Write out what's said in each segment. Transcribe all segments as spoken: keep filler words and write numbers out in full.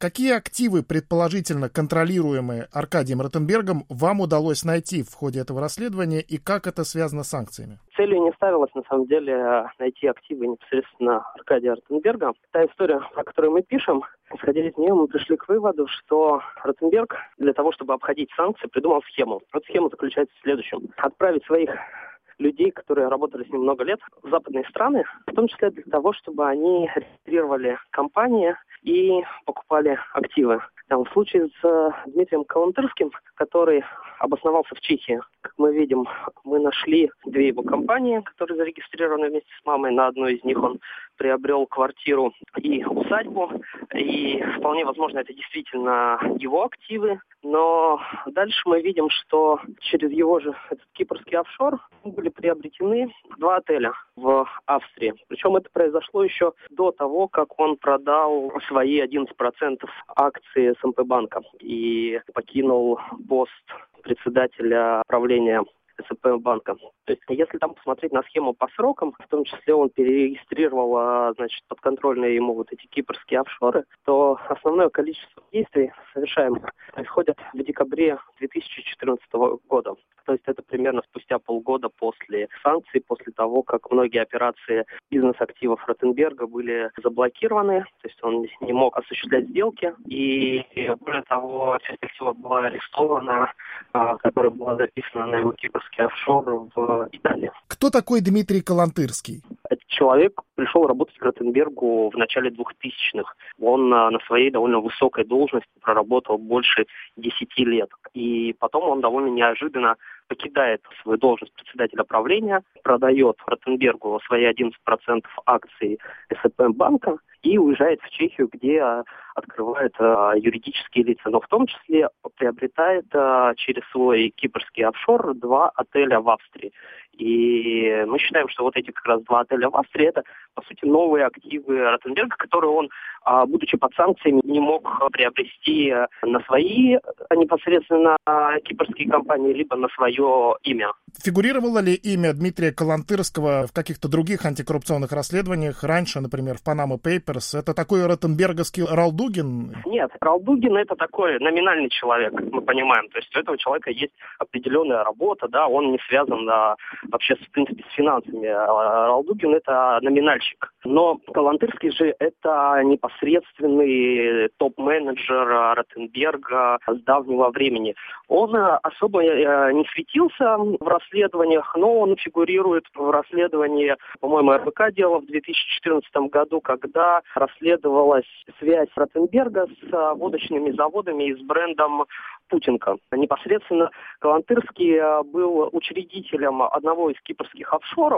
какие активы, предположительно контролируемые Аркадием Ротенбергом, вам удалось найти в ходе этого расследования и как это связано с санкциями? Целью не ставилось, на самом деле, найти активы непосредственно Аркадия Ротенберга. Та история, о которой мы пишем, исходя из нее, мы пришли к выводу, что Ротенберг для того, чтобы обходить санкции, придумал схему. Эта схема заключается в следующем. Отправить своих людей, которые работали с ним много лет, в западные страны, в том числе для того, чтобы они регистрировали компании и покупали активы. Там, в случае с Дмитрием Калантырским, который обосновался в Чехии, как мы видим, мы нашли две его компании, которые зарегистрированы вместе с мамой. На одной из них он приобрел квартиру и усадьбу, и вполне возможно, это действительно его активы. Но дальше мы видим, что через его же этот кипрский офшор были приобретены два отеля в Австрии. Причем это произошло еще до того, как он продал свои одиннадцать процентов акций эс эм пэ банка и покинул пост председателя правления эс эм пэ банка. То есть, если там посмотреть на схему по срокам, в том числе он перерегистрировал, значит, подконтрольные ему вот эти кипрские офшоры, то основное количество действий, совершаемых, происходит в декабре две тысячи четырнадцатого года. То есть это примерно спустя полгода после санкций, после того, как многие операции бизнес-активов Ротенберга были заблокированы, то есть он не мог осуществлять сделки, и более того, часть активов была арестована, которая была записана на его кипрский офшор в Италии. Кто такой Дмитрий Калантырский? Этот человек пришел работать к Ротенбергу в начале двухтысячных. Он на своей довольно высокой должности проработал больше десяти лет. И потом он довольно неожиданно покидает свою должность председателя правления, продает Ротенбергу свои одиннадцать процентов акций эс эм пэ банка и уезжает в Чехию, где открывает а, юридические лица, но в том числе приобретает а, через свой кипрский офшор два отеля в Австрии. И мы считаем, что вот эти как раз два отеля в Австрии — это, по сути, новые активы Ротенберга, которые он, а, будучи под санкциями, не мог приобрести на свои непосредственно кипрские компании, либо на свое имя. Фигурировало ли имя Дмитрия Калантырского в каких-то других антикоррупционных расследованиях раньше, например, в Panama Papers? Это такой ротенберговский Ралдугин? Нет, Ралдугин — это такой номинальный человек, мы понимаем. То есть у этого человека есть определенная работа, да, он не связан да, вообще, в принципе, с финансами. Ралдугин — это номинальщик. Но Калантырский же — это непосредственный топ-менеджер Ротенберга с давнего времени. Он особо не светился в расследованиях, но он фигурирует в расследовании, по-моему, эр бэ ка дело в две тысячи четырнадцатом году, когда расследовалась связь Ротенберга с водочными заводами и с брендом Путинка. Непосредственно Калантырский был учредителем одного из кипрских офшоров,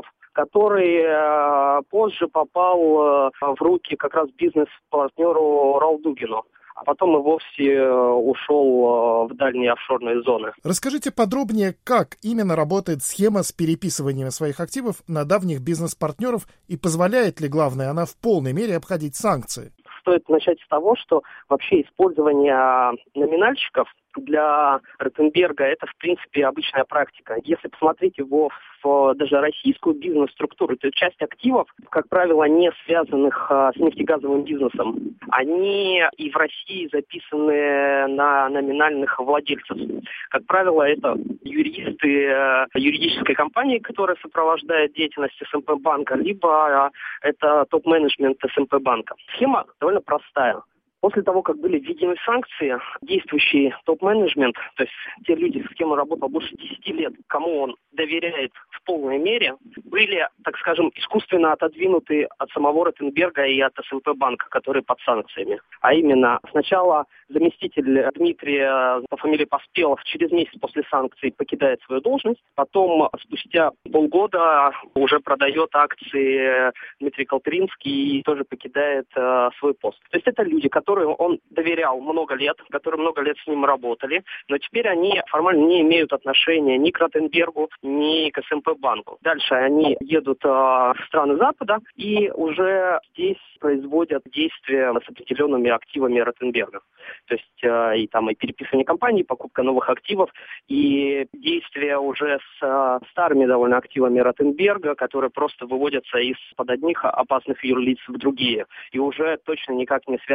который позже попал в руки как раз бизнес-партнеру Ралдугину. А потом и вовсе ушел в дальние офшорные зоны. Расскажите подробнее, как именно работает схема с переписыванием своих активов на давних бизнес-партнеров и позволяет ли, главное, она в полной мере обходить санкции? Стоит начать с того, что вообще использование номинальщиков для Ротенберга — это, в принципе, обычная практика. Если посмотреть его в даже российскую бизнес-структуру, то часть активов, как правило, не связанных а, с нефтегазовым бизнесом, они и в России записаны на номинальных владельцев. Как правило, это юристы э, юридической компании, которая сопровождает деятельность эс эм пэ банка, либо э, это топ-менеджмент эс эм пэ банка. Схема довольно простая. После того, как были введены санкции, действующий топ-менеджмент, то есть те люди, с кем он работал больше десяти лет, кому он доверяет в полной мере, были, так скажем, искусственно отодвинуты от самого Ротенберга и от эс эм пэ банка, которые под санкциями. А именно, сначала заместитель Дмитрия по фамилии Поспелов через месяц после санкций покидает свою должность, потом спустя полгода уже продает акции Дмитрий Калантырский и тоже покидает э, свой пост. То есть это люди, которые он доверял много лет, которые много лет с ним работали, но теперь они формально не имеют отношения ни к Ротенбергу, ни к эс эм пэ банку. Дальше они едут э, в страны Запада и уже здесь производят действия с определенными активами Ротенберга. То есть э, и там и переписывание компаний, и покупка новых активов, и действия уже с э, старыми довольно активами Ротенберга, которые просто выводятся из-под одних опасных юрлиц в другие, и уже точно никак не связаны ни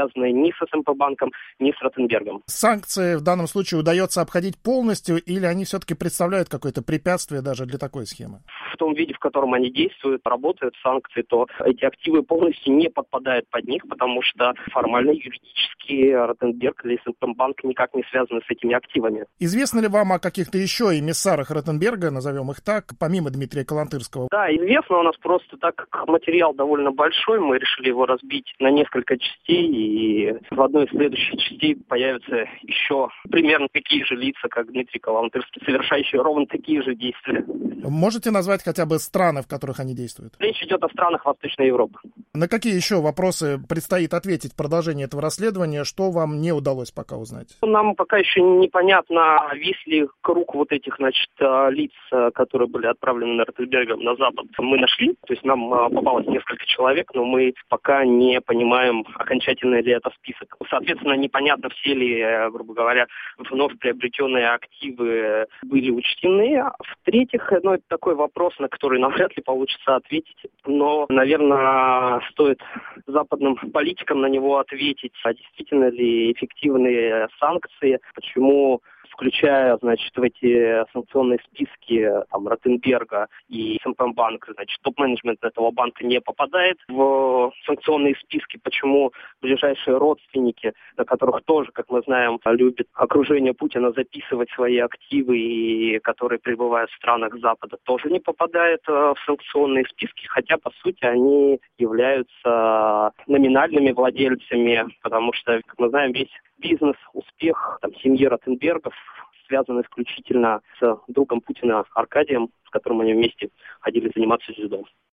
ни с эс эм пэ банком, ни с Ротенбергом. Санкции в данном случае удается обходить полностью, или они все-таки представляют какое-то препятствие даже для такой схемы? В том виде, в котором они действуют, работают санкции, то эти активы полностью не подпадают под них, потому что формально юридически Ротенберг или эс эм пэ банк никак не связаны с этими активами. Известно ли вам о каких-то еще эмиссарах Ротенберга, назовем их так, помимо Дмитрия Калантырского? Да, известно у нас просто, так как материал довольно большой, мы решили его разбить на несколько частей, и в одной из следующих частей появятся еще примерно такие же лица, как Дмитрий Калантырский, совершающие ровно такие же действия. Можете назвать хотя бы страны, в которых они действуют? Речь идет о странах Восточной Европы. На какие еще вопросы предстоит ответить в продолжении этого расследования? Что вам не удалось пока узнать? Нам пока еще непонятно, весь ли круг вот этих, значит, лиц, которые были отправлены на Ротенбергом на Запад, мы нашли. То есть нам попалось несколько человек, но мы пока не понимаем, окончательный ли это список. Соответственно, непонятно, все ли, грубо говоря, вновь приобретенные активы были учтены. В-третьих, ну, это такой вопрос, на который нам вряд ли получится ответить. Но, наверное, стоит западным политикам на него ответить, а действительно ли эффективные санкции, почему, включая, значит, в эти санкционные списки там, Ротенберга и эс эм пэ банк, значит, топ-менеджмент этого банка не попадает в санкционные списки, почему ближайшие родственники, на которых тоже, как мы знаем, любит окружение Путина записывать свои активы, и которые пребывают в странах Запада, тоже не попадают в санкционные списки, хотя, по сути, они являются номинальными владельцами, потому что, как мы знаем, весь бизнес, успех там, семьи Ротенбергов связан исключительно с другом Путина Аркадием, с которым они вместе ходили заниматься дзюдо.